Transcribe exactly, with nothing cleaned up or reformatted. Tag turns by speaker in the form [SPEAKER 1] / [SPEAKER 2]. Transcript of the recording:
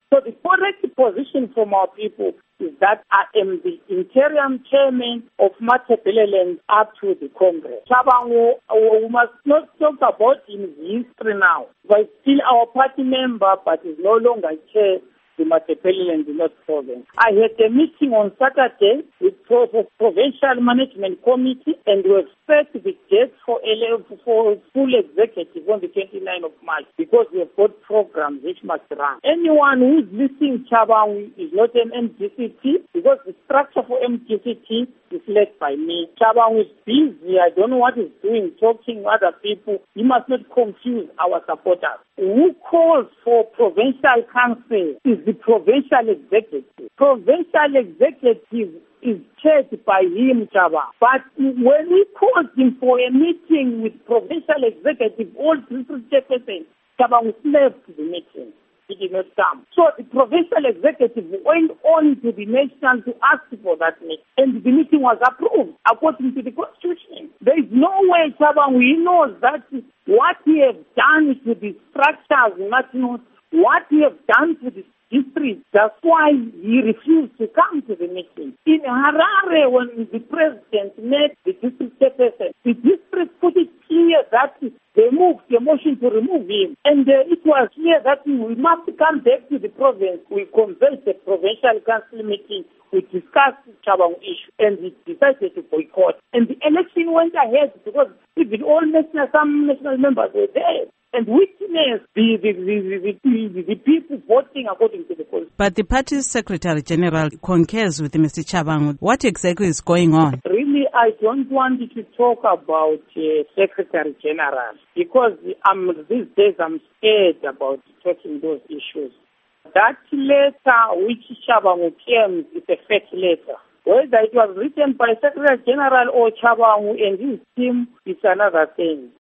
[SPEAKER 1] So the correct position from our people is that I am the interim chairman of Matabeleland up to the Congress. Chabangu, we must not talk about his history now. But still our party member, but is no longer chair the Matabeleland North Province. I had a meeting on Saturday with the Provincial Management Committee, and we expect the date for, for full executive on the twenty-ninth of March, because we have got programs which must run. Anyone who is listening Chabangu is not an M D C T, because the structure for M D C T is led by me. Chabangu is busy. I don't know what he's doing, talking to other people. He must not confuse our supporters. Who calls for provincial council is the provincial executive. Provincial executive is chaired by him, Chaba. But when we called him for a meeting with provincial executive, all district chairpersons, Chaba left the meeting. He did not come. So the provincial executive went on to the national to ask for that meeting, and the meeting was approved according to the constitution. There is no way, Chaba, we know that what he has done to the structures, not what he has done to the district. That's why he refused to come to the meeting. In Harare, when the president met the district chairperson, the district put it clear that they moved the motion to remove him. And uh, it was clear that we must come back to the province. We convened the provincial council meeting. We discussed the Chabangu issue, and we decided to boycott. And the election went ahead because even all national, some national members were there. And witness the the, the, the, the, the people voting according to the constitution.
[SPEAKER 2] But the party's Secretary General concurs with Mister Chabangu. What exactly is going on?
[SPEAKER 1] Really, I don't want you to talk about uh, Secretary General, because um, these days I'm scared about talking those issues. That letter which Chabangu claims is a fake letter. Whether it was written by Secretary General or Chabangu and his team is another thing.